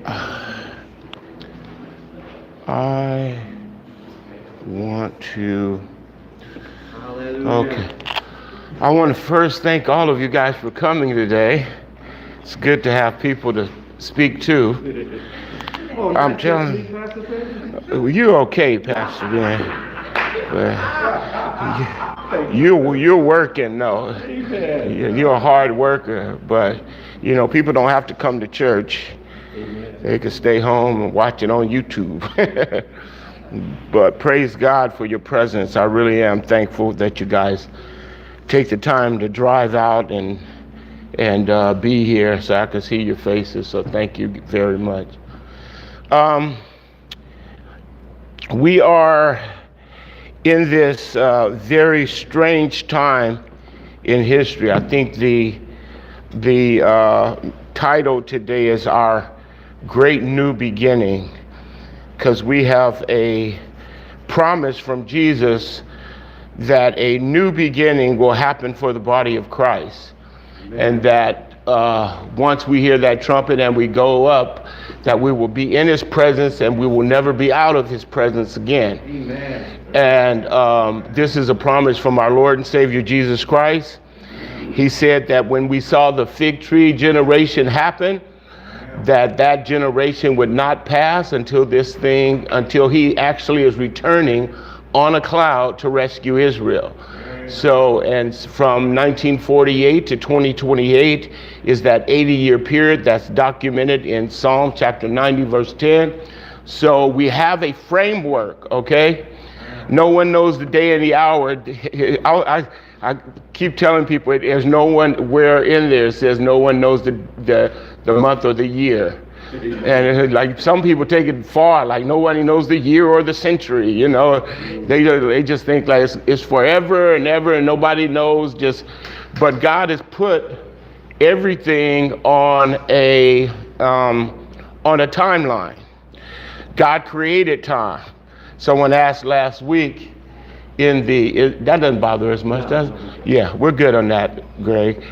I want to, okay. I want to first thank all of you guys for coming today. It's good to have people to speak to. I'm telling you, you're okay, Pastor Ben. But you're working, though. You're a hard worker, but you know, people don't have to come to church. They can stay home and watch it on YouTube. But praise God for your presence. I really am thankful that you guys take the time to drive out and be here so I can see your faces. So thank you very much. We are in this very strange time in history. I think the title today is Our Great New Beginning, because we have a promise from Jesus that a new beginning will happen for the body of Christ. Amen. And that once we hear that trumpet and we go up, that we will be in his presence and we will never be out of his presence again. Amen. And this is a promise from our Lord and Savior Jesus Christ. He said that when we saw the fig tree generation happen, that generation would not pass until he actually is returning on a cloud to rescue Israel. So, and from 1948 to 2028 is that 80-year period that's documented in Psalm chapter 90, verse 10. So we have a framework, okay? No one knows the day and the hour. I keep telling people there's no one where in there it says no one knows the month or the year. And like some people take it far, like nobody knows the year or the century, you know. They just think like it's forever and ever and nobody knows. But God has put everything on a timeline. God created time. Someone asked last week that doesn't bother us much, does it? Yeah, we're good on that, Greg.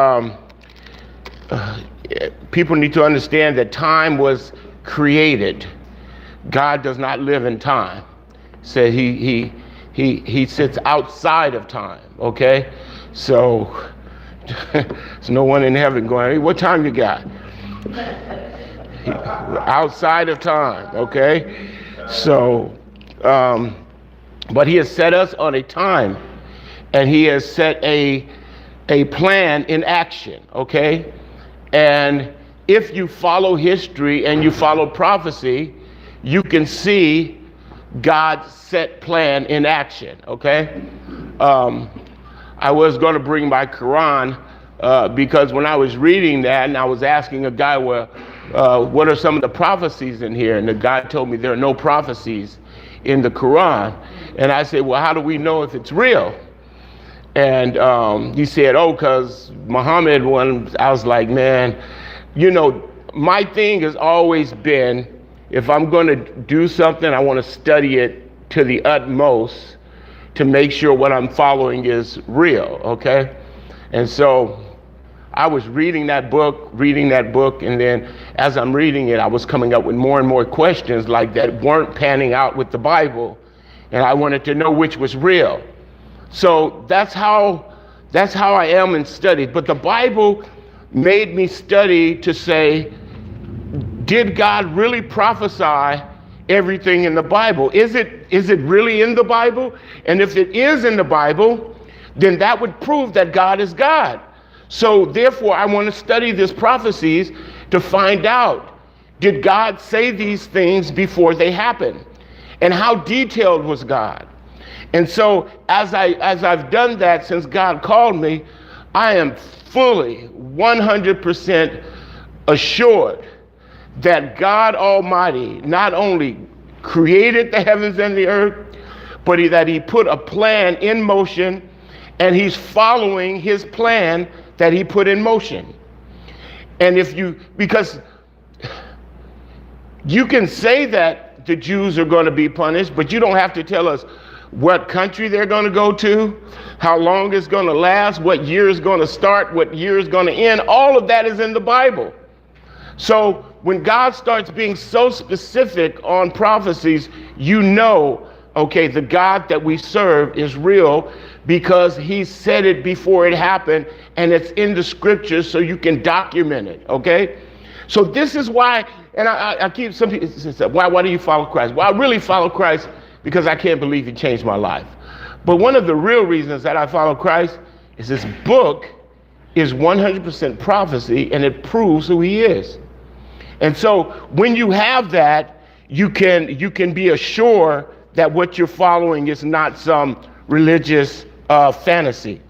People need to understand that time was created. God does not live in time. So he sits outside of time, okay? So there's no one in heaven going, hey, what time you got? Outside of time, okay? So, but he has set us on a time, and he has set a plan in action, okay? And if you follow history and you follow prophecy, you can see God's set plan in action, okay? I was going to bring my Quran because when I was reading that and I was asking a guy, what are some of the prophecies in here? And the guy told me there are no prophecies in the Quran. And I said, well, how do we know if it's real? And he said, because Muhammad one. I was like, man, you know, my thing has always been, if I'm going to do something, I want to study it to the utmost to make sure what I'm following is real, okay? And so I was reading that book, and then as I'm reading it, I was coming up with more and more questions like that weren't panning out with the Bible, and I wanted to know which was real. So that's how I am in study. But the Bible made me study to say, did God really prophesy everything in the Bible? Is it really in the Bible? And if it is in the Bible, then that would prove that God is God. So therefore, I want to study these prophecies to find out, did God say these things before they happened? And how detailed was God? And so as I've done that since God called me, I am fully 100% assured that God Almighty not only created the heavens and the earth, but that he put a plan in motion, and he's following his plan that he put in motion. And because you can say that the Jews are going to be punished, but you don't have to tell us what country they're going to go to, how long it's going to last, what year is going to start, what year is going to end. All of that is in the Bible. So when God starts being so specific on prophecies, you know, okay, the God that we serve is real because he said it before it happened, and it's in the scriptures so you can document it, okay? So this is why, and I keep, some people say, why do you follow Christ? Well, I really follow Christ because I can't believe he changed my life. But one of the real reasons that I follow Christ is this book is 100% prophecy, and it proves who he is. And so when you have that, you can be assured that what you're following is not some religious fantasy.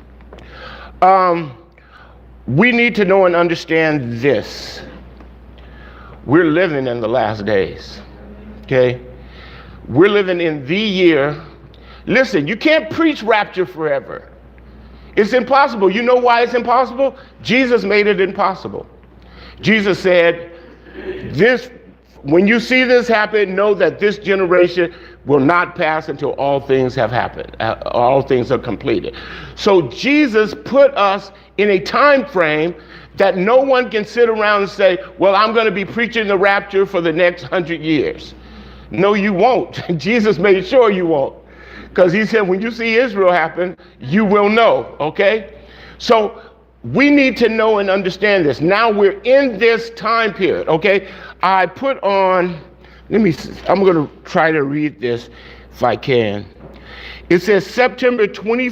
We need to know and understand this. We're living in the last days, okay? We're living in the year. Listen, you can't preach rapture forever. It's impossible. You know why it's impossible? Jesus made it impossible. Jesus said, when you see this happen, know that this generation will not pass until all things have happened, all things are completed. So Jesus put us in a time frame that no one can sit around and say, well, I'm going to be preaching the rapture for the next 100 years. No, you won't. Jesus made sure you won't. Because he said, when you see Israel happen, you will know, okay? So we need to know and understand this. Now we're in this time period, okay? I put on, I'm going to try to read this if I can. It says September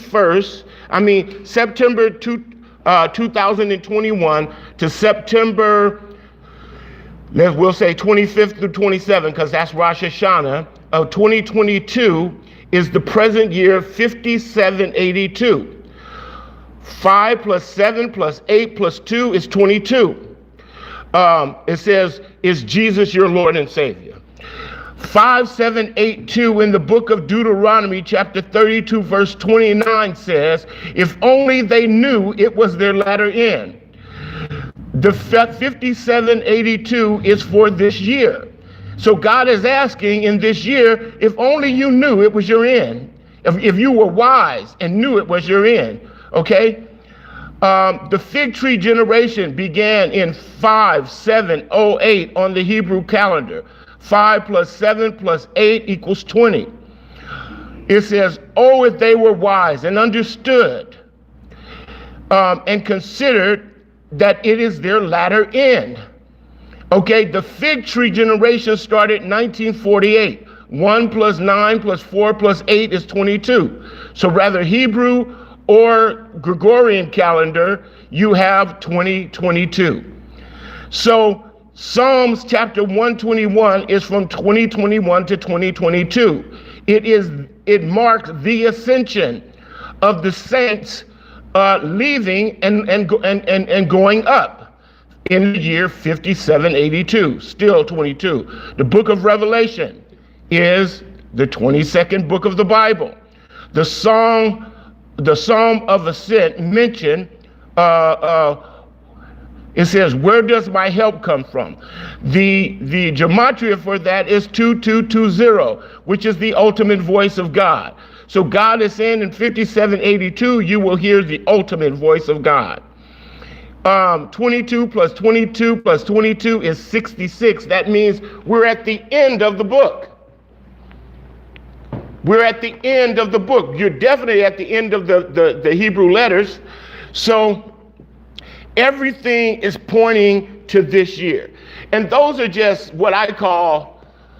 2021 to September, we'll say 25th through 27th, because that's Rosh Hashanah, of 2022 is the present year 5782. 5 plus 7 plus 8 plus 2 is 22. It says, is Jesus your Lord and Savior? 5782 in the book of Deuteronomy, chapter 32, verse 29 says, if only they knew it was their latter end. The 5782 is for this year. So God is asking in this year, if only you knew it was your end, if you were wise and knew it was your end, okay? The fig tree generation began in 5708 on the Hebrew calendar. 5 plus 7 plus 8 equals 20. It says, oh, if they were wise and understood and considered that it is their latter end. Okay, the fig tree generation started in 1948. 1 plus 9 plus 4 plus 8 is 22. So rather Hebrew or Gregorian calendar, you have 2022. So Psalms chapter 121 is from 2021 to 2022. It marks the ascension of the saints leaving and going up. In the year 5782, still 22. The book of Revelation is the 22nd book of the Bible. The Psalm of Ascent mentioned, it says, where does my help come from? The gematria for that is 2220, which is the ultimate voice of God. So God is saying in 5782, you will hear the ultimate voice of God. 22 plus 22 plus 22 is 66. That means we're at the end of the book. We're at the end of the book. You're definitely at the end of the Hebrew letters. So everything is pointing to this year. And those are just what I call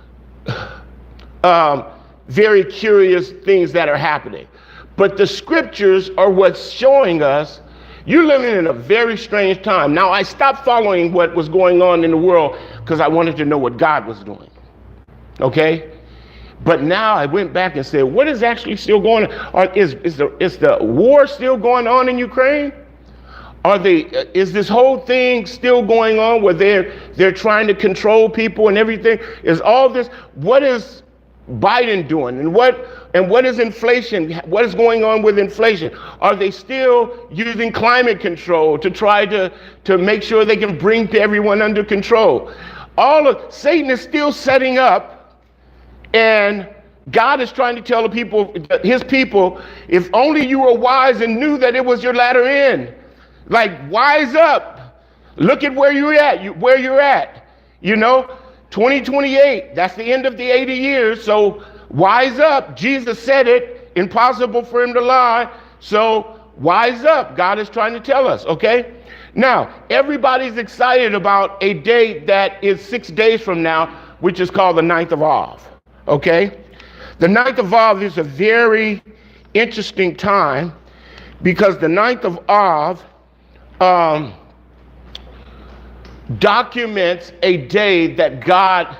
very curious things that are happening. But the scriptures are what's showing us you're living in a very strange time. Now, I stopped following what was going on in the world because I wanted to know what God was doing. Okay? But now I went back and said, what is actually still going on? Is the war still going on in Ukraine? Is this whole thing still going on where they're trying to control people and everything? Is all this, what is Biden doing? And what is inflation? What is going on with inflation? Are they still using climate control to try to make sure they can bring everyone under control? Satan is still setting up, and God is trying to tell his people, if only you were wise and knew that it was your latter end. Like, wise up. Look at where you're at. You know, 2028, that's the end of the 80 years. So wise up. Jesus said it, impossible for him to lie. So wise up. God is trying to tell us, okay? Now, everybody's excited about a date that is 6 days from now, which is called the 9th of Av, okay? The 9th of Av is a very interesting time because the 9th of Av documents a day that God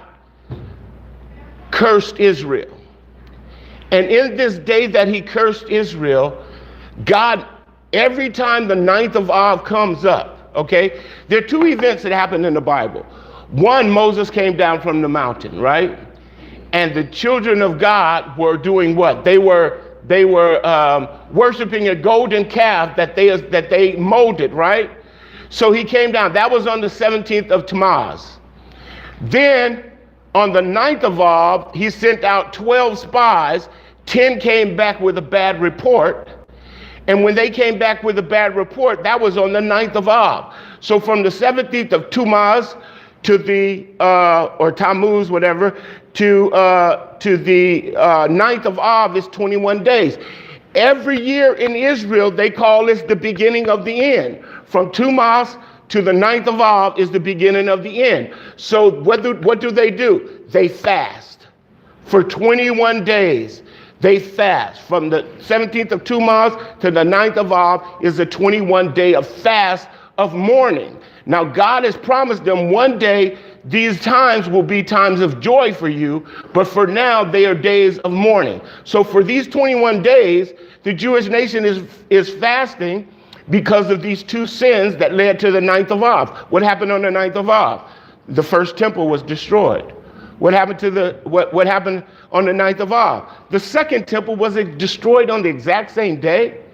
cursed Israel. And in this day that he cursed Israel, God, every time the 9th of Av comes up, okay, there are two events that happen in the Bible. One, Moses came down from the mountain, right? And the children of God were doing what? They were worshiping a golden calf that they molded, right? So he came down. That was on the 17th of Tammuz. Then on the 9th of Av, he sent out 12 spies. 10 came back with a bad report. And when they came back with a bad report, that was on the 9th of Av. So from the 17th of Tammuz to the, or Tammuz, whatever, to the 9th of Av is 21 days. Every year in Israel, they call this the beginning of the end. From Tammuz to the 9th of Av is the beginning of the end. So what do? They fast for 21 days. They fast. From the 17th of Tammuz to the 9th of Av is a 21-day of fast of mourning. Now, God has promised them one day these times will be times of joy for you, but for now they are days of mourning. So for these 21 days, the Jewish nation is fasting because of these two sins that led to the 9th of Av. What happened on the 9th of Av? The first temple was destroyed. What happened to what happened on the 9th of Av? The second temple was destroyed on the exact same day.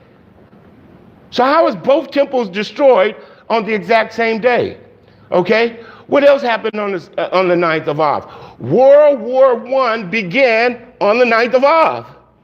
So how is both temples destroyed on the exact same day? Okay? What else happened on the 9th of Av? World War I began on the 9th of Av.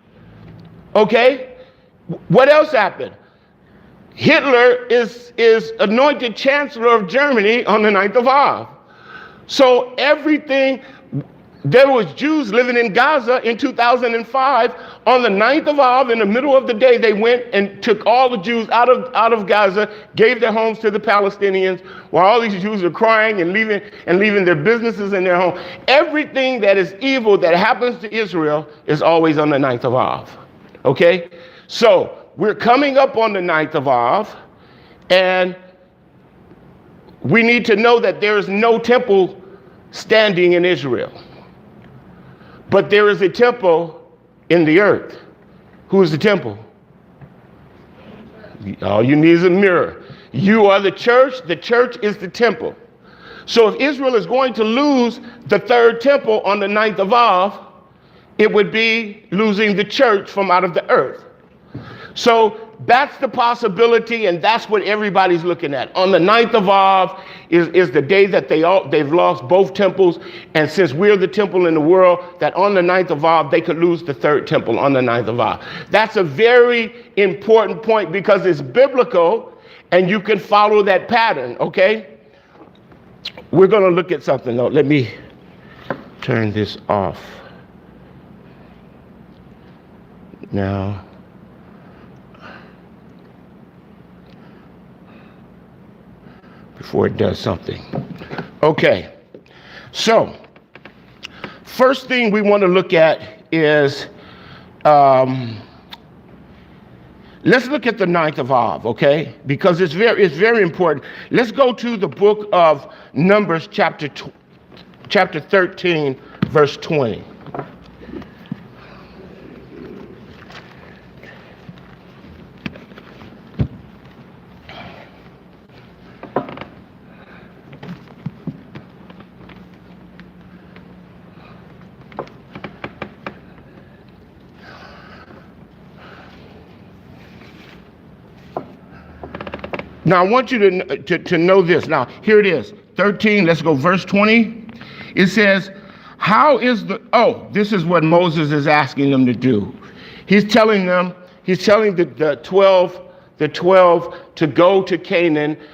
Okay? What else happened? Hitler is anointed Chancellor of Germany on the 9th of Av. So everything, there was Jews living in Gaza in 2005. On the 9th of Av, in the middle of the day, they went and took all the Jews out of Gaza, gave their homes to the Palestinians, while all these Jews are crying and leaving their businesses and their home. Everything that is evil that happens to Israel is always on the 9th of Av. Okay? So we're coming up on the 9th of Av, and we need to know that there is no temple standing in Israel. But there is a temple in the earth. Who is the temple? All you need is a mirror. You are the church is the temple. So if Israel is going to lose the third temple on the 9th of Av, it would be losing the church from out of the earth. So that's the possibility, and that's what everybody's looking at. On the 9th of Av is the day that they've lost both temples, and since we're the temple in the world, that on the 9th of Av, they could lose the third temple on the 9th of Av. That's a very important point because it's biblical, and you can follow that pattern, okay? We're going to look at something, though. Let me turn this off. Now, before it does something. Okay, so first thing we want to look at is, let's look at the 9th of Av, okay? Because it's very important. Let's go to the book of Numbers, chapter 13, verse 20. Now, I want you to know this. Now, here it is, 13, let's go, verse 20. It says, this is what Moses is asking them to do. He's telling the 12 to go to Canaan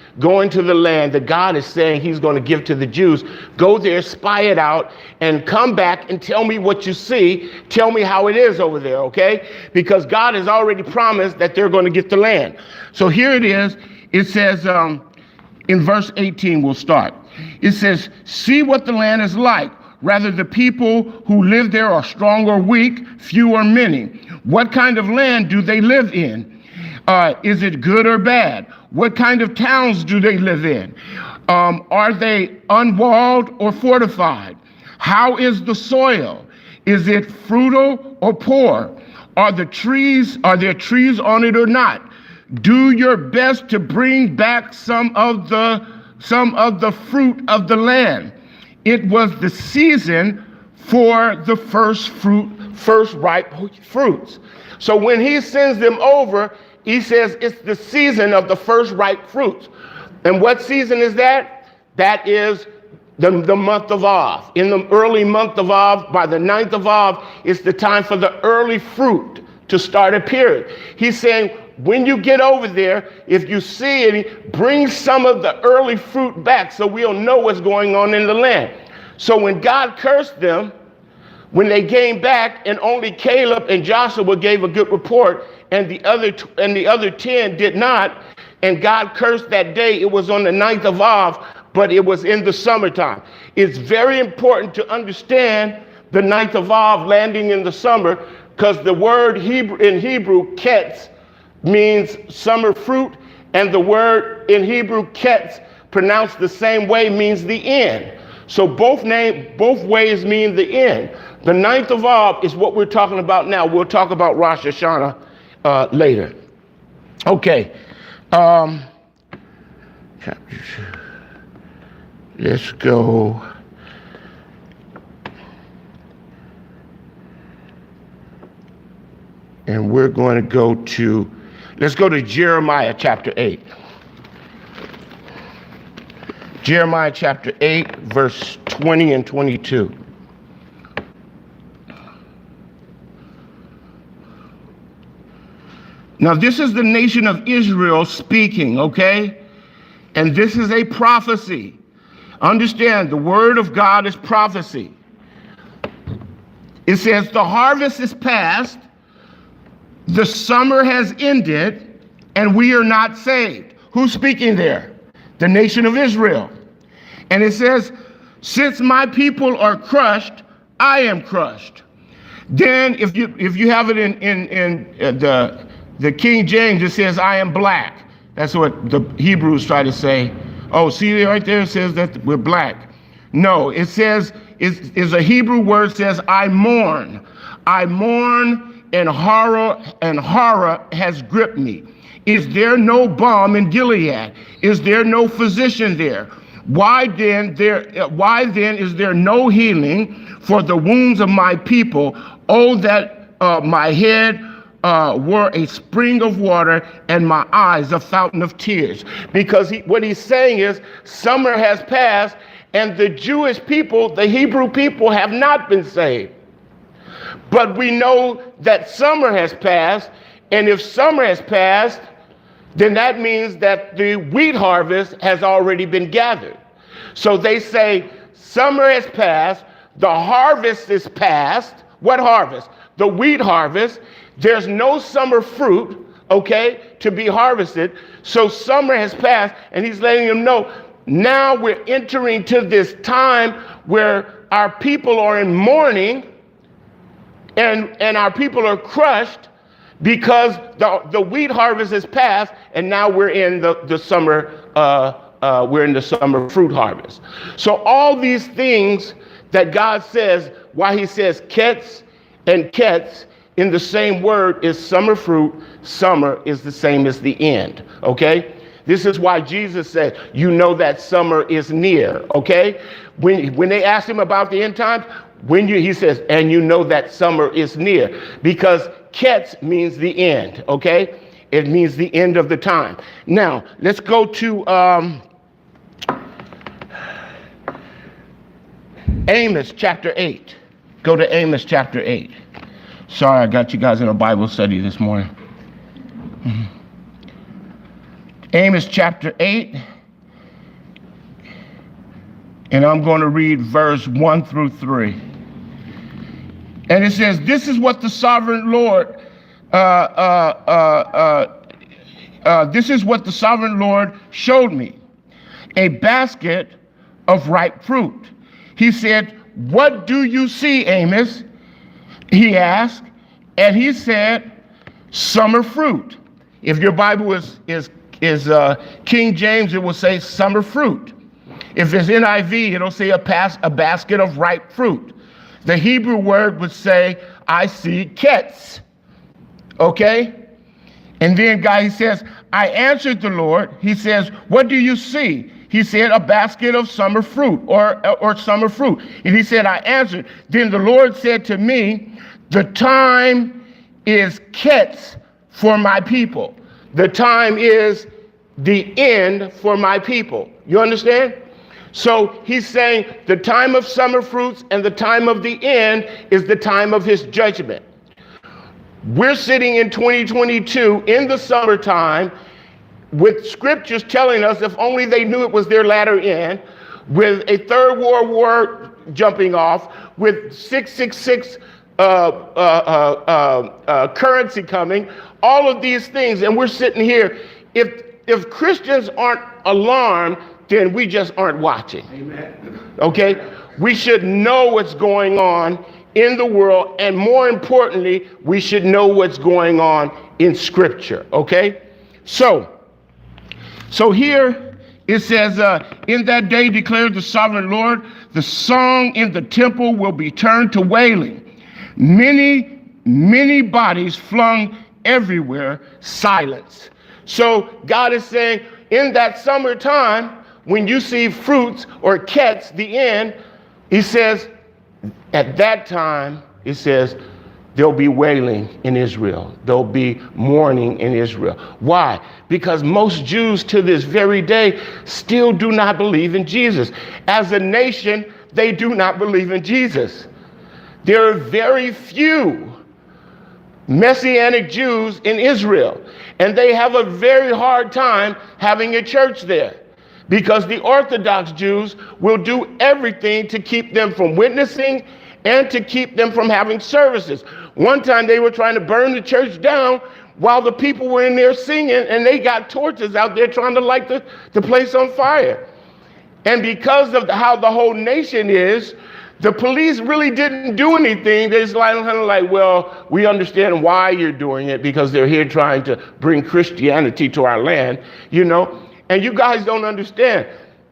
go into the land that God is saying he's going to give to the Jews. Go there, spy it out, and come back and tell me what you see. Tell me how it is over there, okay? Because God has already promised that they're going to get the land. So here it is. It says in verse 18, we'll start. It says, see what the land is like. Rather, the people who live there are strong or weak, few or many. What kind of land do they live in? Is it good or bad? What kind of towns do they live in? Are they unwalled or fortified? How is the soil? Is it fruitful or poor? Are there trees on it or not? Do your best to bring back some of the fruit of the land. It was the season for the first ripe fruits. So when he sends them over, he says it's the season of the first ripe fruits. And what season is that? That is the month of Av. In the early month of Av, by the 9th of Av, it's the time for the early fruit to start appearing. He's saying, when you get over there, if you see it, bring some of the early fruit back so we'll know what's going on in the land. So when God cursed them, when they came back and only Caleb and Joshua gave a good report and the other 10 did not, and God cursed that day, it was on the 9th of Av, but it was in the summertime. It's very important to understand the 9th of Av landing in the summer, because the word in Hebrew, ketz, means summer fruit, and the word in Hebrew, ketz, pronounced the same way, means the end. So both ways mean the end. The 9th of Av is what we're talking about now. We'll talk about Rosh Hashanah later. Okay. Chapter 2. Let's go. And we're going to go to, let's go to Jeremiah chapter 8. Jeremiah chapter 8, verse 20 and 22. Now, this is the nation of Israel speaking, okay? And this is a prophecy. Understand, the word of God is prophecy. It says, the harvest is past, the summer has ended, and we are not saved. Who's speaking there? The nation of Israel. And it says, since my people are crushed, I am crushed. Then if you have it in the King James, it says, I am black. That's what the Hebrews try to say. Oh, see right there, it says that we're black. No, it says, it's a Hebrew word, says, I mourn. I mourn, and horror has gripped me. Is there no balm in Gilead? Is there no physician there? Why then is there no healing for the wounds of my people? Oh, that my head were a spring of water and my eyes a fountain of tears. Because what he's saying is summer has passed and the Jewish people, the Hebrew people, have not been saved. But we know that summer has passed, and if summer has passed, then that means that the wheat harvest has already been gathered. So they say summer has passed, the harvest is past. What harvest? The wheat harvest. There's no summer fruit, okay, to be harvested. So summer has passed, and he's letting them know, now we're entering to this time where our people are in mourning, and our people are crushed because the wheat harvest is past, and now we're in the summer fruit harvest. So all these things that God says, why he says ketz and ketz in the same word is summer fruit. Summer is the same as the end, okay? This is why Jesus said, you know that summer is near, okay? When they asked him about the end times, he says, and you know that summer is near, because ketz means the end, okay? It means the end of the time. Now, let's go to Amos chapter 8. Go to Amos chapter 8. Sorry, I got you guys in a Bible study this morning. Amos chapter 8, And I'm going to read verse 1 through 3. And it says, this is what the sovereign Lord, this is what the sovereign Lord showed me, a basket of ripe fruit. He said, what do you see, Amos? He asked, and he said, summer fruit. If your Bible is King James, it will say summer fruit. If it's NIV, it'll say a basket of ripe fruit. The Hebrew word would say, I see ketz. Okay? And then God, he says, I answered the Lord. He says, what do you see? He said, a basket of summer fruit or summer fruit. And he said, I answered. Then the Lord said to me, the time is ketz for my people. The time is the end for my people. You understand? So he's saying the time of summer fruits and the time of the end is the time of his judgment. We're sitting in 2022 in the summertime with scriptures telling us if only they knew it was their latter end, with a third world war jumping off, with 666 currency coming, all of these things. And we're sitting here. If Christians aren't alarmed, then we just aren't watching. Amen. Okay? We should know what's going on in the world, and more importantly, we should know what's going on in Scripture. Okay? So here it says, in that day declared the sovereign Lord, the song in the temple will be turned to wailing. Many, many bodies flung everywhere, silence. So God is saying, in that summertime, when you see fruits or ketz, the end, he says, at that time, it says, there'll be wailing in Israel. There'll be mourning in Israel. Why? Because most Jews to this very day still do not believe in Jesus. As a nation, they do not believe in Jesus. There are very few Messianic Jews in Israel, and they have a very hard time having a church there, because the Orthodox Jews will do everything to keep them from witnessing and to keep them from having services. One time they were trying to burn the church down while the people were in there singing, and they got torches out there trying to light the place on fire. And because of how the whole nation is, the police really didn't do anything. They're just kind of like, well, we understand why you're doing it, because they're here trying to bring Christianity to our land, you know. And you guys don't understand.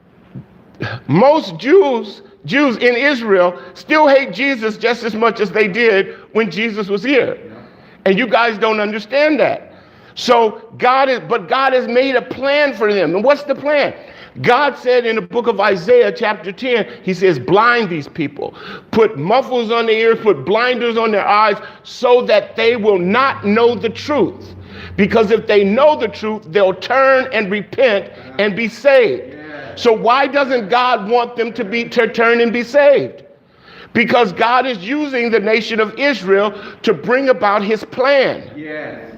Most Jews in Israel still hate Jesus just as much as they did when Jesus was here. And you guys don't understand that. So God has made a plan for them. And what's the plan? God said in the book of Isaiah chapter 10, he says, blind these people, put muffles on their ears, put blinders on their eyes, so that they will not know the truth. Because if they know the truth, they'll turn and repent and be saved. So why doesn't God want them to turn and be saved? Because God is using the nation of Israel to bring about his plan. Yes.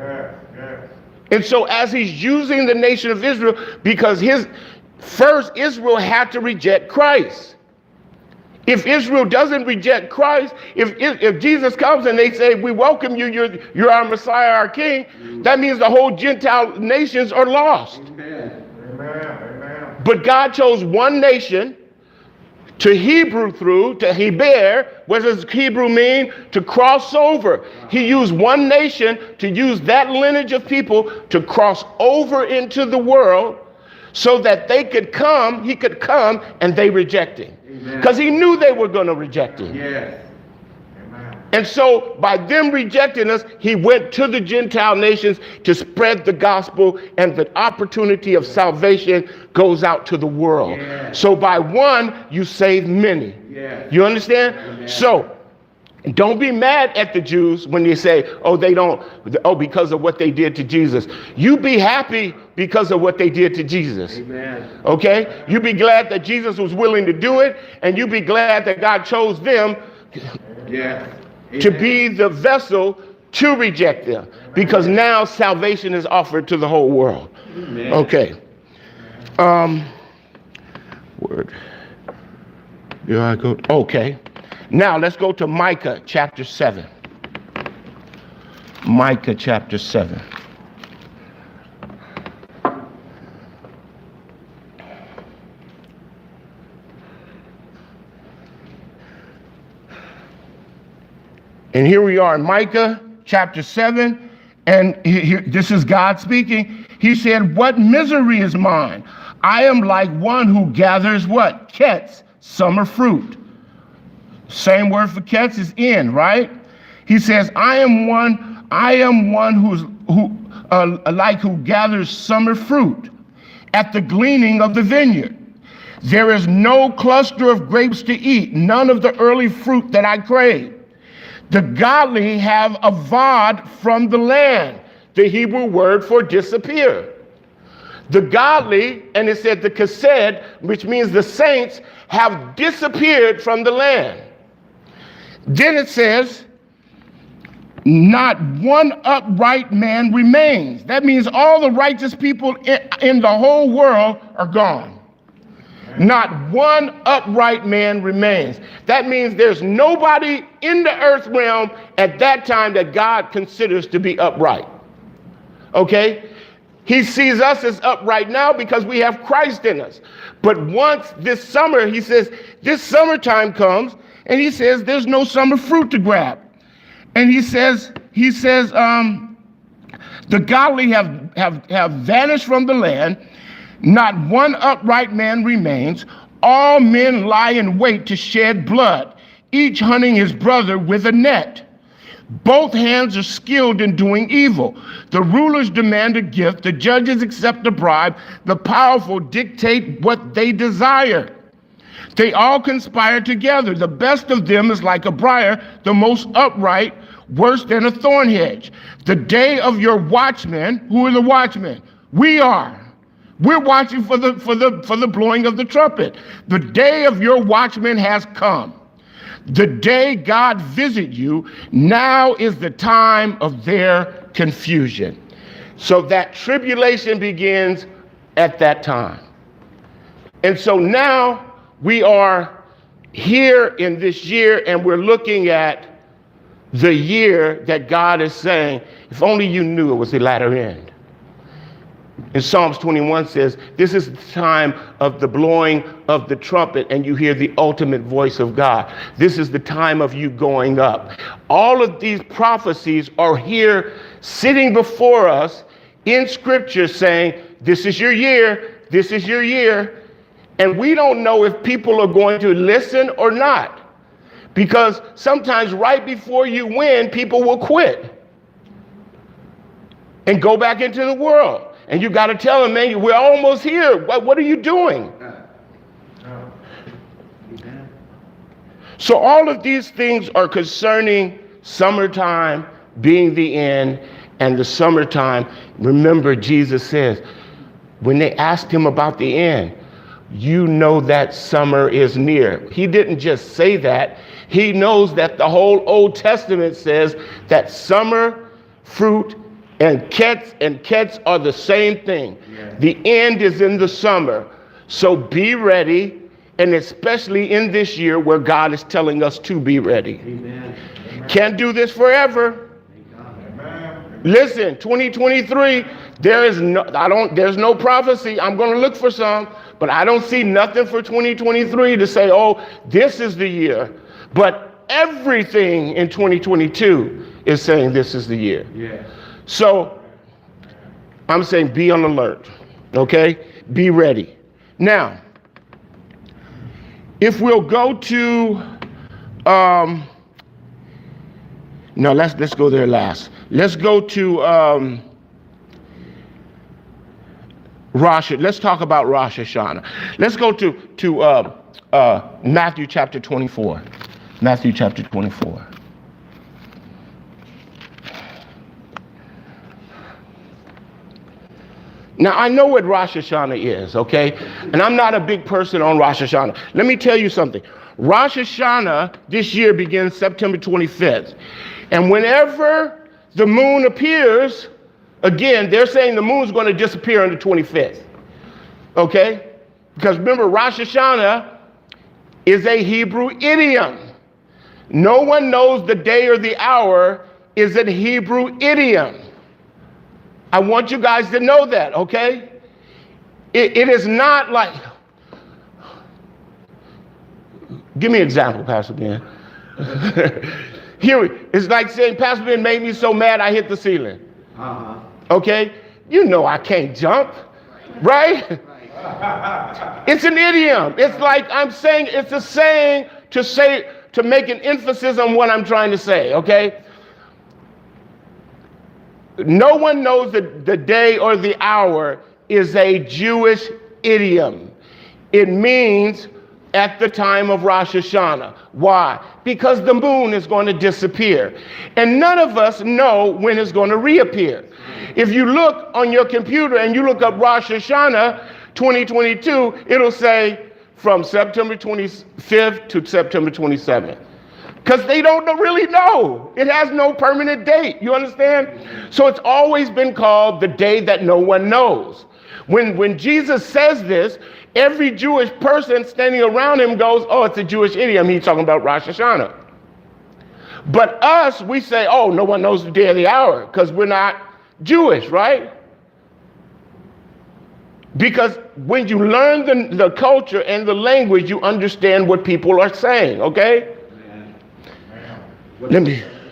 And so as he's using the nation of Israel, because first Israel had to reject Christ. If Israel doesn't reject Christ, if Jesus comes and they say, we welcome you, you're our Messiah, our King, that means the whole Gentile nations are lost. Amen. Amen. But God chose one nation to Hebrew through, to Heber. What does Hebrew mean? To cross over. He used one nation to use that lineage of people to cross over into the world so that he could come, and they reject him. Because he knew they were going to reject him. Yes. And so by them rejecting us, he went to the Gentile nations to spread the gospel, and the opportunity of salvation goes out to the world. Yes. So by one, you save many. Yes. You understand? Amen. So don't be mad at the Jews when they say, because of what they did to Jesus. You be happy because of what they did to Jesus. Amen. Okay? You be glad that Jesus was willing to do it, and you be glad that God chose them to be the vessel to reject them, because now salvation is offered to the whole world. Amen. Okay. Here I go. Okay. Now let's go to Micah chapter 7. Micah chapter 7. And here we are in Micah chapter 7, and this is God speaking. He said, what misery is mine? I am like one who gathers what? Ketz, summer fruit. Same word for ketz is in, right? He says, I am one who gathers summer fruit at the gleaning of the vineyard. There is no cluster of grapes to eat, none of the early fruit that I crave. The godly have avod from the land, the Hebrew word for disappear. The godly, and it said the chesed, which means the saints, have disappeared from the land. Then it says, not one upright man remains. That means all the righteous people in the whole world are gone. Not one upright man remains. That means there's nobody in the earth realm at that time that God considers to be upright. Okay? He sees us as upright now because we have Christ in us. But once this summer, he says, this summertime comes, and he says there's no summer fruit to grab. And he says, the godly have vanished from the land. Not one upright man remains. All men lie in wait to shed blood, each hunting his brother with a net. Both hands are skilled in doing evil. The rulers demand a gift. The judges accept a bribe. The powerful dictate what they desire. They all conspire together. The best of them is like a briar, the most upright, worse than a thorn hedge. The day of your watchmen, who are the watchmen? We are. We're watching for the blowing of the trumpet. The day of your watchmen has come. The day God visit you, now is the time of their confusion. So that tribulation begins at that time. And so now we are here in this year, and we're looking at the year that God is saying, if only you knew it was the latter end. And Psalms 21 says, this is the time of the blowing of the trumpet, and you hear the ultimate voice of God. This is the time of you going up. All of these prophecies are here sitting before us in Scripture saying, this is your year, this is your year. And we don't know if people are going to listen or not. Because sometimes right before you win, people will quit and go back into the world. And you got to tell them, man, we're almost here. What are you doing? So all of these things are concerning summertime being the end, and the summertime. Remember, Jesus says, when they asked him about the end, you know that summer is near. He didn't just say that. He knows that the whole Old Testament says that summer fruit and ketz are the same thing. Yeah. The end is in the summer. So be ready, and especially in this year where God is telling us to be ready. Amen. Can't do this forever. Amen. Listen, 2023, there's no prophecy. I'm going to look for some, but I don't see nothing for 2023 to say, oh, this is the year. But everything in 2022 is saying this is the year. Yeah. So I'm saying be on alert, okay? Be ready. Now, if we'll go to, no, let's go there last. Let's go to let's talk about Rosh Hashanah. Let's go to Matthew chapter 24. Matthew chapter 24. Now, I know what Rosh Hashanah is, okay? And I'm not a big person on Rosh Hashanah. Let me tell you something. Rosh Hashanah this year begins September 25th. And whenever the moon appears, again, they're saying the moon's going to disappear on the 25th, okay? Because remember, Rosh Hashanah is a Hebrew idiom. No one knows the day or the hour is a Hebrew idiom. I want you guys to know that, okay? It is not like, give me an example, Pastor Ben. Here, it's like saying, Pastor Ben made me so mad I hit the ceiling. Okay? You know I can't jump, right? It's an idiom. It's like I'm saying, it's a saying to make an emphasis on what I'm trying to say, okay? No one knows the day or the hour is a Jewish idiom. It means at the time of Rosh Hashanah. Why? Because the moon is going to disappear. And none of us know when it's going to reappear. If you look on your computer and you look up Rosh Hashanah 2022, it'll say from September 25th to September 27th. Because they don't really know. It has no permanent date. You understand? So it's always been called the day that no one knows. When Jesus says this, every Jewish person standing around him goes, oh, it's a Jewish idiom. He's talking about Rosh Hashanah. But us, we say, oh, no one knows the day or the hour because we're not Jewish, right? Because when you learn the culture and the language, you understand what people are saying, okay? We're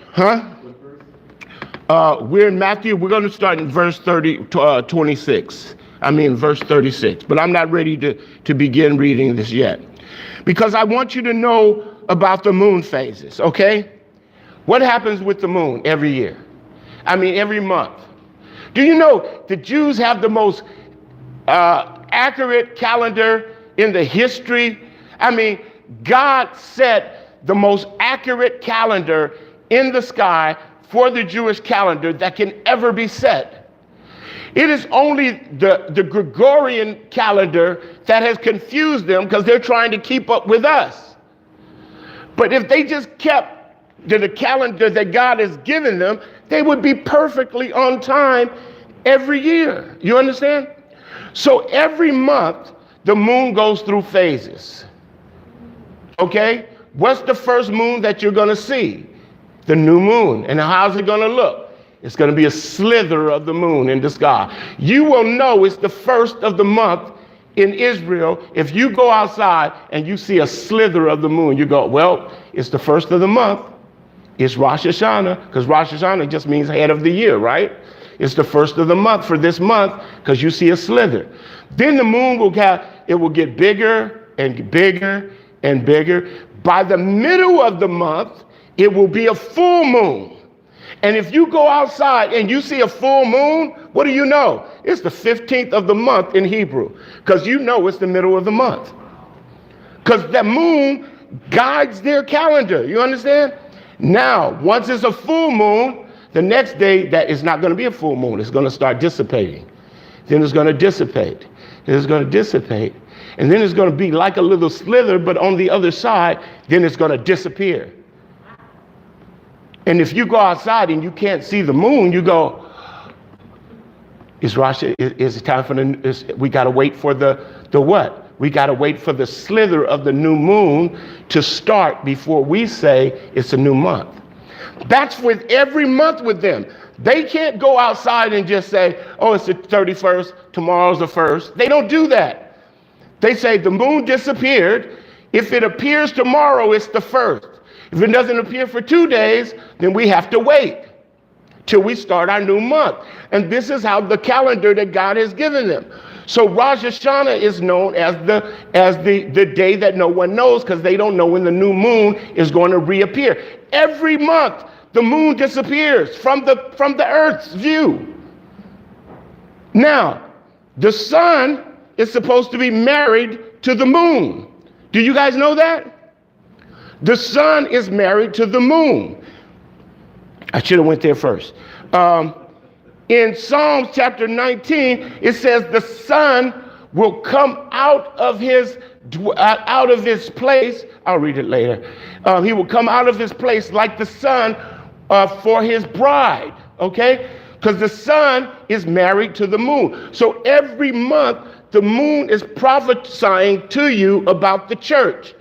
in Matthew. We're going to start in verse 26. Verse 36. But I'm not ready to begin reading this yet. Because I want you to know about the moon phases, okay? What happens with the moon every year? Every month. Do you know the Jews have the most accurate calendar in the history? God set the most accurate calendar in the sky for the Jewish calendar that can ever be set. It is only the Gregorian calendar that has confused them because they're trying to keep up with us. But if they just kept to the calendar that God has given them, they would be perfectly on time every year. You understand? So every month, the moon goes through phases. Okay? What's the first moon that you're going to see? The new moon. And how's it going to look? It's going to be a slither of the moon in the sky. You will know it's the first of the month in Israel. If you go outside and you see a slither of the moon, you go, well, it's the first of the month. It's Rosh Hashanah, because Rosh Hashanah just means head of the year, right? It's the first of the month for this month because you see a slither. Then the moon will get bigger and bigger and bigger. By the middle of the month, it will be a full moon. And if you go outside and you see a full moon, what do you know? It's the 15th of the month in Hebrew, because you know it's the middle of the month. Because the moon guides their calendar. You understand? Now, once it's a full moon, the next day that is not going to be a full moon. It's going to start dissipating. Then it's going to dissipate. Then it's going to dissipate. And then it's going to be like a little slither, but on the other side, then it's going to disappear. And if you go outside and you can't see the moon, you go, is it time for we got to wait for the what? We got to wait for the slither of the new moon to start before we say it's a new month. That's with every month with them. They can't go outside and just say, oh, it's the 31st, tomorrow's the 1st. They don't do that. They say the moon disappeared. If it appears tomorrow, it's the 1st. If it doesn't appear for 2 days, then we have to wait till we start our new month. And this is how the calendar that God has given them. So Rosh Hashanah is known as the day that no one knows, because they don't know when the new moon is going to reappear. Every month, the moon disappears from the earth's view. Now, the sun is supposed to be married to the moon. Do you guys know that? The sun is married to the moon. I should have went there first. In Psalms chapter 19, it says the sun will come out of his place. I'll read it later. He will come out of his place like the sun for his bride, okay? Because the sun is married to the moon. So every month, the moon is prophesying to you about the church.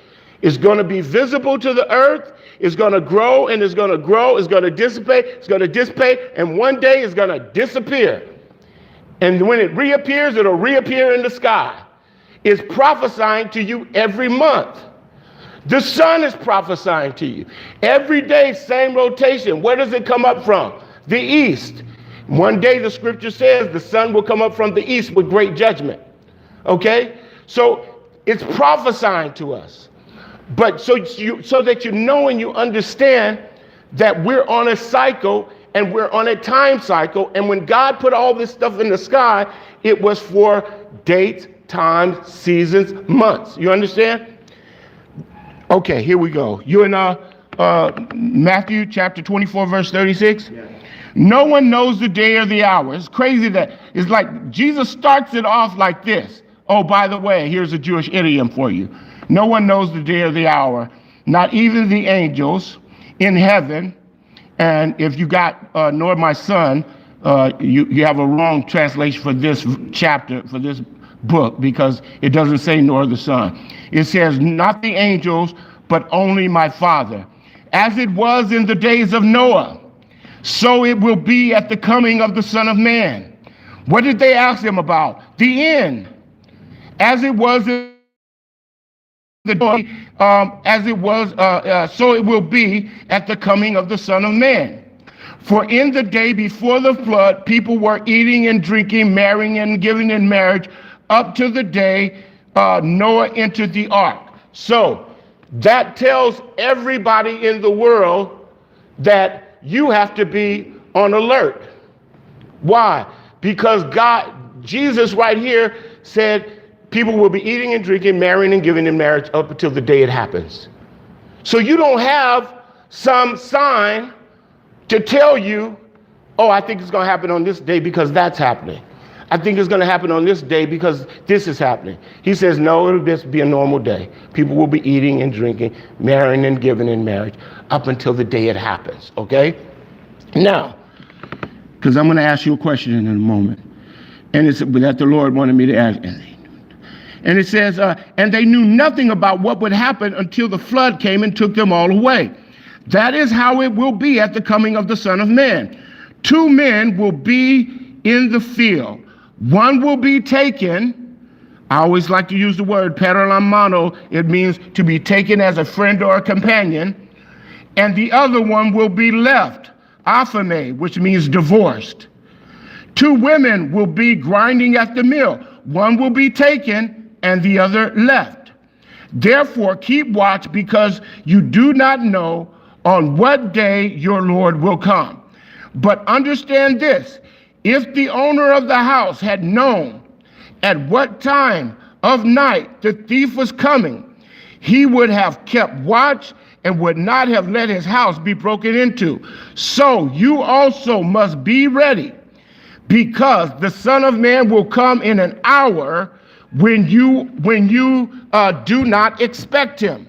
It's going to be visible to the earth. It's going to grow and it's going to grow. It's going to dissipate. It's going to dissipate. And one day it's going to disappear. And when it reappears, it'll reappear in the sky. It's prophesying to you every month. The sun is prophesying to you. Every day, same rotation. Where does it come up from? The east. One day the scripture says the sun will come up from the east with great judgment. Okay? So it's prophesying to us. But so that you know and you understand that we're on a cycle and we're on a time cycle. And when God put all this stuff in the sky, it was for dates, times, seasons, months. You understand? Okay, here we go. You're in Matthew chapter 24, verse 36. Yeah. No one knows the day or the hour. It's crazy that it's like Jesus starts it off like this. Oh, by the way, here's a Jewish idiom for you. No one knows the day or the hour, not even the angels in heaven. And if you got nor my son, you have a wrong translation for this chapter, for this book, because it doesn't say nor the son. It says not the angels, but only my Father. As it was in the days of Noah, so it will be at the coming of the Son of Man. What did they ask him about? The end. As it was in the day, so it will be at the coming of the Son of Man. For in the day before the flood, people were eating and drinking, marrying and giving in marriage, up to the day Noah entered the ark. So that tells everybody in the world that you have to be on alert. Why? Because Jesus right here said people will be eating and drinking, marrying and giving in marriage up until the day it happens. So you don't have some sign to tell you, oh, I think it's going to happen on this day because that's happening. I think it's going to happen on this day because this is happening. He says, no, it'll just be a normal day. People will be eating and drinking, marrying and giving in marriage up until the day it happens, okay? Now, because I'm going to ask you a question in a moment, and it's that the Lord wanted me to ask. And it says, and they knew nothing about what would happen until the flood came and took them all away. That is how it will be at the coming of the Son of Man. 2 men will be in the field. One will be taken. I always like to use the word paralamano. It means to be taken as a friend or a companion. And the other one will be left, aphame, which means divorced. 2 women will be grinding at the mill. One will be taken and the other left. Therefore, keep watch, because you do not know on what day your Lord will come. But understand this. If the owner of the house had known at what time of night the thief was coming, he would have kept watch and would not have let his house be broken into. So you also must be ready, because the Son of Man will come in an hour when you do not expect him.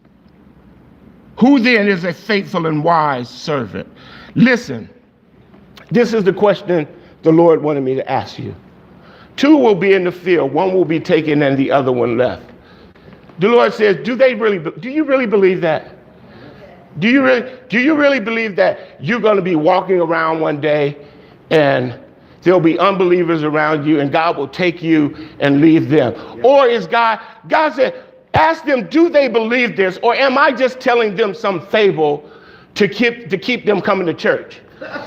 Who then is a faithful and wise servant? Listen, this is the question the Lord wanted me to ask you. 2 will be in the field, 1 will be taken and the other one left. The Lord says, do you really believe that? Do you really believe that you're going to be walking around one day and there'll be unbelievers around you and God will take you and leave them? Or is God said, ask them, do they believe this? Or am I just telling them some fable to keep them coming to church?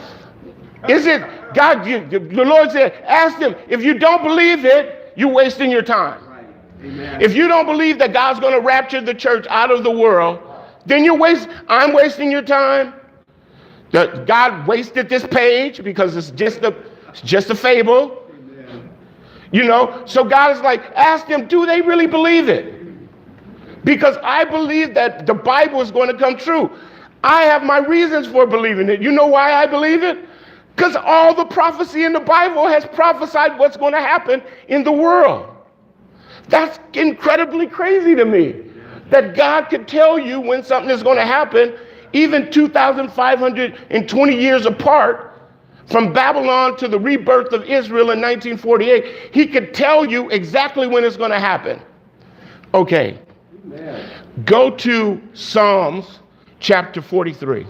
Is it God? The Lord said, ask them. If you don't believe it, you're wasting your time. Right. Amen. If you don't believe that God's going to rapture the church out of the world, then I'm wasting your time. That God wasted this page because it's just a fable. Amen. You know, so God is like, ask them, do they really believe it? Because I believe that the Bible is going to come true. I have my reasons for believing it. You know why I believe it? Because all the prophecy in the Bible has prophesied what's going to happen in the world. That's incredibly crazy to me, that God could tell you when something is going to happen, even 2,520 years apart, from Babylon to the rebirth of Israel in 1948. He could tell you exactly when it's going to happen. Okay, Go to Psalms chapter 43.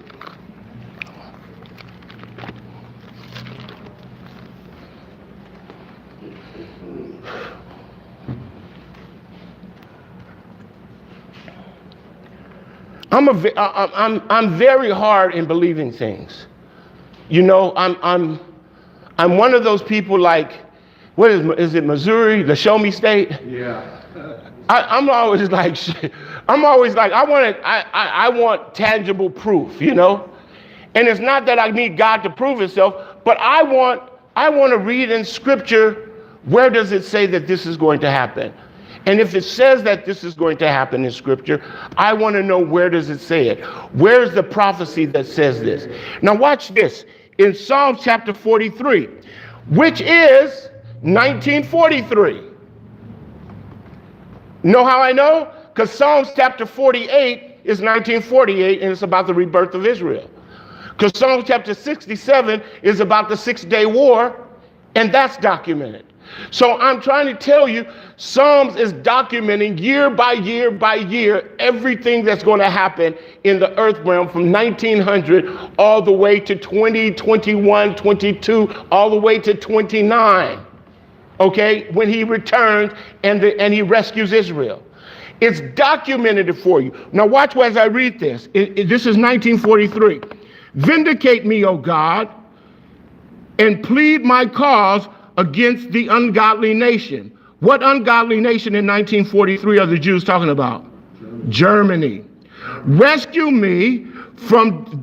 I'm very hard in believing things. You know, I'm one of those people like, what is it, Missouri, the show me state? Yeah. I'm always like, I want tangible proof, you know? And it's not that I need God to prove himself, but I want to read in scripture, where does it say that this is going to happen? And if it says that this is going to happen in scripture, I want to know, where does it say it? Where's the prophecy that says this? Now watch this. In Psalms chapter 43, which is 1943. Know how I know? Because Psalms chapter 48 is 1948, and it's about the rebirth of Israel. Because Psalms chapter 67 is about the 6-day war, and that's documented. So I'm trying to tell you, Psalms is documenting year by year by year everything that's going to happen in the earth realm from 1900 all the way to 20, 21, 22, all the way to 29. Okay, when he returns and he rescues Israel. It's documented for you. Now watch as I read this. This is 1943. Vindicate me, O God, and plead my cause against the ungodly nation. What ungodly nation in 1943 are the Jews talking about? Germany. Rescue me from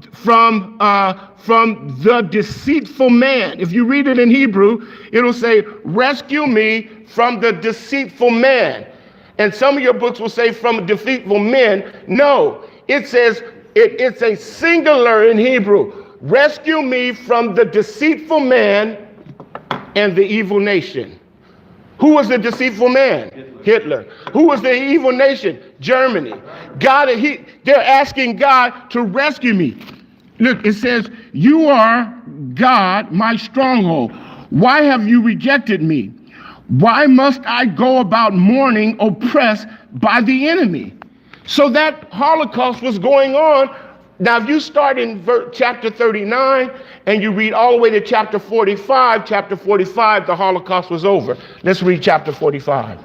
the deceitful man. If you read it in Hebrew, it'll say, rescue me from the deceitful man. And some of your books will say from deceitful men. No, it says, it's a singular in Hebrew. Rescue me from the deceitful man and the evil nation. Who was the deceitful man? Hitler. Who was the evil nation? Germany. They're asking God to rescue me. Look, it says, you are God, my stronghold. Why have you rejected me? Why must I go about mourning, oppressed by the enemy? So that Holocaust was going on. Now, if you start in chapter 39 and you read all the way to chapter 45, the Holocaust was over. Let's read chapter 45.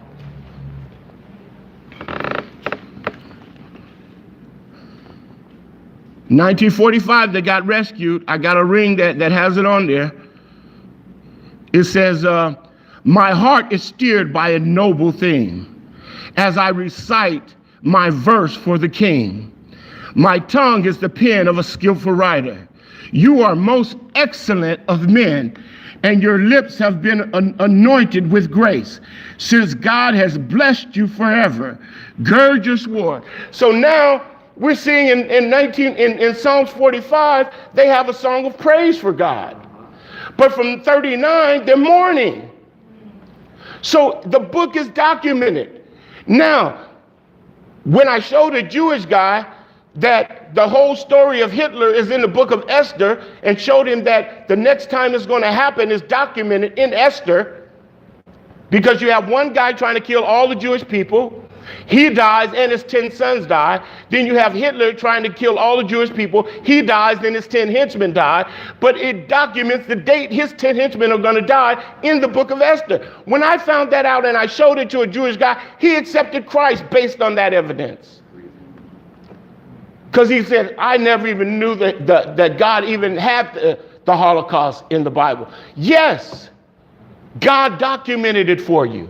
In 1945, they got rescued. I got a ring that has it on there. It says, my heart is stirred by a noble theme as I recite my verse for the king. My tongue is the pen of a skillful writer. You are most excellent of men, and your lips have been anointed with grace. Since God has blessed you forever, gird your sword. So now we're seeing in Psalms 45, they have a song of praise for God. But from 39, they're mourning. So the book is documented. Now, when I showed a Jewish guy that the whole story of Hitler is in the book of Esther and showed him that the next time it's going to happen is documented in Esther, because you have one guy trying to kill all the Jewish people. He dies and his 10 sons die. Then you have Hitler trying to kill all the Jewish people. He dies, then his 10 henchmen die. But it documents the date his 10 henchmen are going to die in the book of Esther. When I found that out and I showed it to a Jewish guy, he accepted Christ based on that evidence. Because he said, I never even knew that God even had the Holocaust in the Bible. Yes, God documented it for you.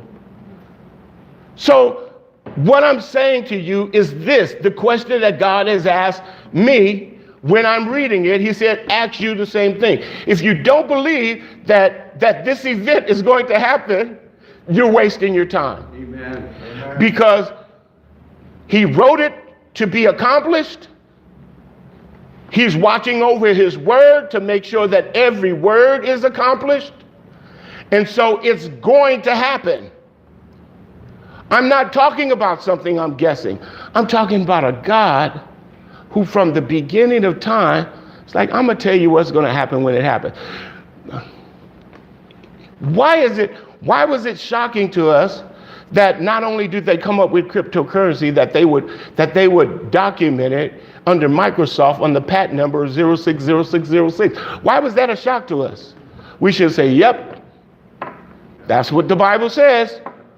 So what I'm saying to you is this, the question that God has asked me when I'm reading it. He said, ask you the same thing. If you don't believe that this event is going to happen, you're wasting your time. Amen. Because he wrote it to be accomplished. He's watching over his word to make sure that every word is accomplished. And so it's going to happen. I'm not talking about something I'm guessing. I'm talking about a God who from the beginning of time, it's like, I'm going to tell you what's going to happen when it happens. Why was it shocking to us that not only did they come up with cryptocurrency, that they would document it under Microsoft on the patent number 060606. Why was that a shock to us? We should say, yep, that's what the Bible says.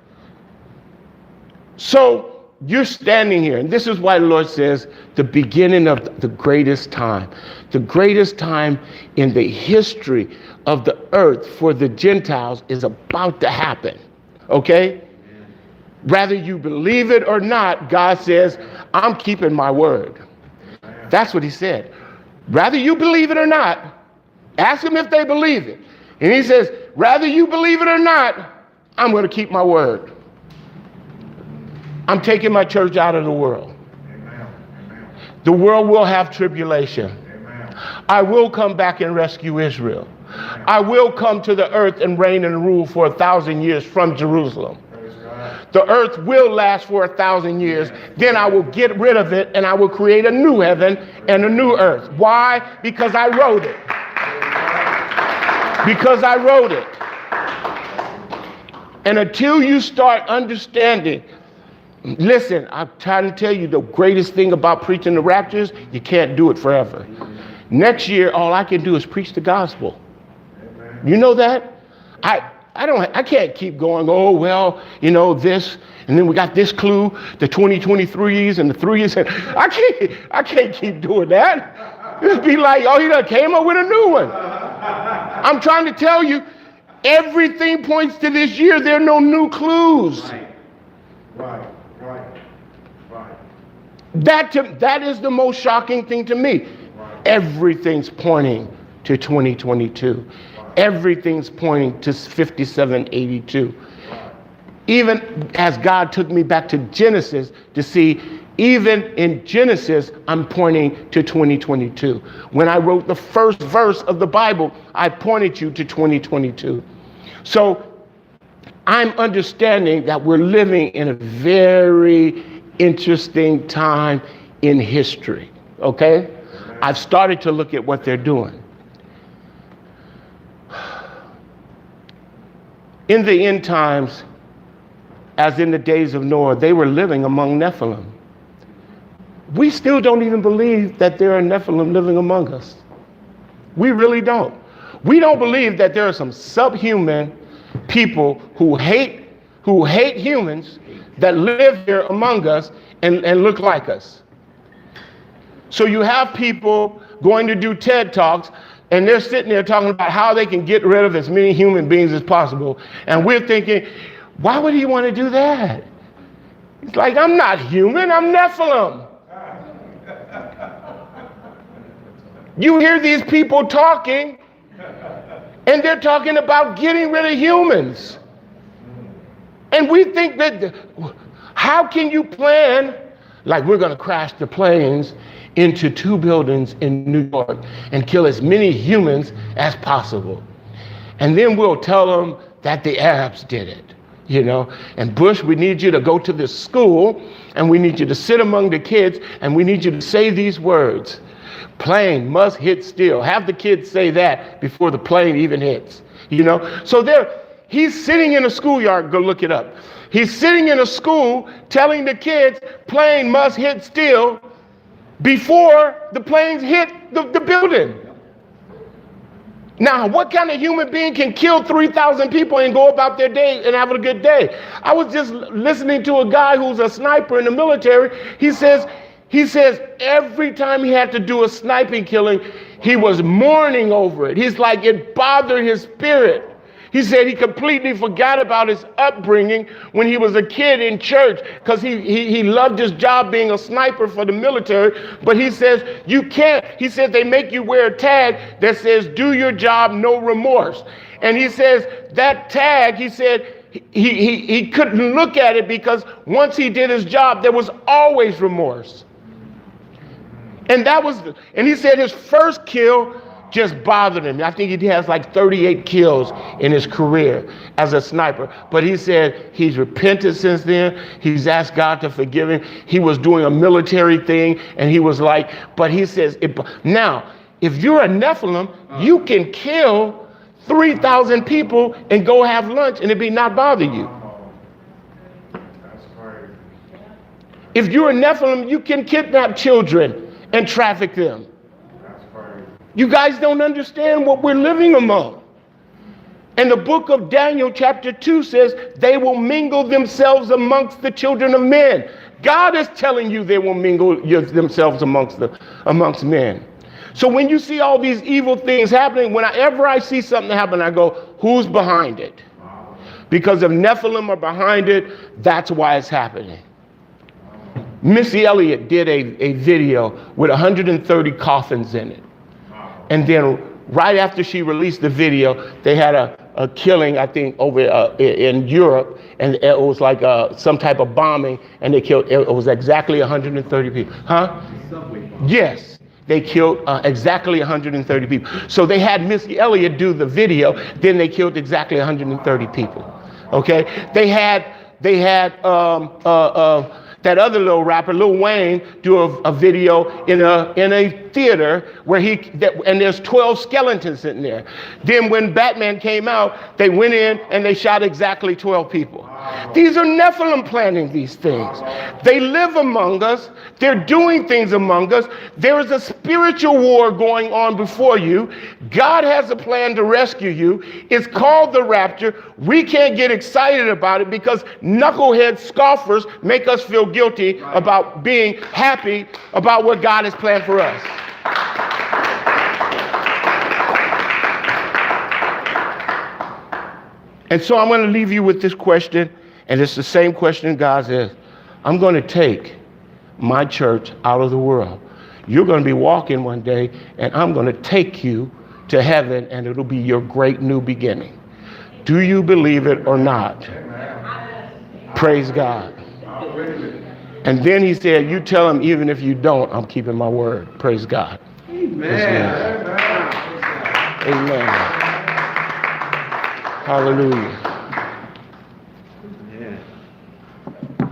So you're standing here, and this is why the Lord says the beginning of the greatest time in the history of the earth for the Gentiles is about to happen. Okay? Whether you believe it or not, God says, I'm keeping my word. That's what he said. Whether you believe it or not, ask them if they believe it. And he says, whether you believe it or not, I'm going to keep my word. I'm taking my church out of the world. Amen. The world will have tribulation. Amen. I will come back and rescue Israel. Amen. I will come to the earth and reign and rule for 1,000 years from Jerusalem. The earth will last for 1,000 years. Then I will get rid of it and I will create a new heaven and a new earth. Why? Because I wrote it. Because I wrote it. And until you start understanding, listen, I'm trying to tell you the greatest thing about preaching the raptures, you can't do it forever. Next year, all I can do is preach the gospel. You know that? I can't keep going, oh, well, you know, this, and then we got this clue, the 2023s and the 3s. And I can't keep doing that. It'd be like, oh, he done came up with a new one. I'm trying to tell you, everything points to this year. There are no new clues. Right. That is the most shocking thing to me. Everything's pointing to 2022. Everything's pointing to 5782. Even as God took me back to Genesis to see, even in Genesis, I'm pointing to 2022. When I wrote the first verse of the Bible, I pointed you to 2022. So I'm understanding that we're living in a very interesting time in history. Okay? I've started to look at what they're doing. In the end times, as in the days of Noah, they were living among Nephilim. We still don't even believe that there are Nephilim living among us. We really don't. We don't believe that there are some subhuman people who hate humans that live here among us and look like us. So you have people going to do TED Talks, and they're sitting there talking about how they can get rid of as many human beings as possible. And we're thinking, why would he want to do that? It's like, I'm not human, I'm Nephilim. You hear these people talking, and they're talking about getting rid of humans. And we think that, how can you plan, like we're going to crash the planes into 2 buildings in New York and kill as many humans as possible. And then we'll tell them that the Arabs did it, you know. And Bush, we need you to go to this school and we need you to sit among the kids and we need you to say these words. Plane must hit still. Have the kids say that before the plane even hits, you know. So he's sitting in a schoolyard, go look it up. He's sitting in a school telling the kids plane must hit still before the planes hit the building. Now, what kind of human being can kill 3,000 people and go about their day and have a good day? I was just listening to a guy who's a sniper in the military. He says every time he had to do a sniping killing, he was mourning over it. He's like, it bothered his spirit. He said he completely forgot about his upbringing when he was a kid in church because he loved his job being a sniper for the military. But he says, you can't. He said they make you wear a tag that says, do your job, no remorse. And he says that tag, he said, he couldn't look at it because once he did his job, there was always remorse. And he said his first kill just bothered him. I think he has like 38 kills in his career as a sniper. But he said he's repented since then. He's asked God to forgive him. He was doing a military thing, and he was like, but he says, now, if you're a Nephilim, you can kill 3,000 people and go have lunch and it be not bother you. If you're a Nephilim, you can kidnap children and traffic them. You guys don't understand what we're living among. And the book of Daniel chapter 2 says they will mingle themselves amongst the children of men. God is telling you they will mingle themselves amongst men. So when you see all these evil things happening, whenever I see something happen, I go, who's behind it? Because if Nephilim are behind it, that's why it's happening. Missy Elliott did a video with 130 coffins in it. And then right after she released the video, they had a killing, I think, over in Europe. And it was like some type of bombing. And they killed, it was exactly 130 people. Huh? Yes, they killed exactly 130 people. So they had Missy Elliott do the video. Then they killed exactly 130 people. Okay? They had that other little rapper, Lil Wayne, do a video in a theater where and there's 12 skeletons in there. Then when Batman came out, they went in and they shot exactly 12 people. These are Nephilim planning these things. They live among us. They're doing things among us. There is a spiritual war going on before you. God has a plan to rescue you. It's called the rapture. We can't get excited about it because knucklehead scoffers make us feel guilty about being happy about what God has planned for us. And so I'm going to leave you with this question, and it's the same question God says. I'm going to take my church out of the world. You're going to be walking one day, and I'm going to take you to heaven, and it'll be your great new beginning. Do you believe it or not? Praise God. And then he said, you tell him, even if you don't, I'm keeping my word. Praise God. Amen. Amen. Hallelujah.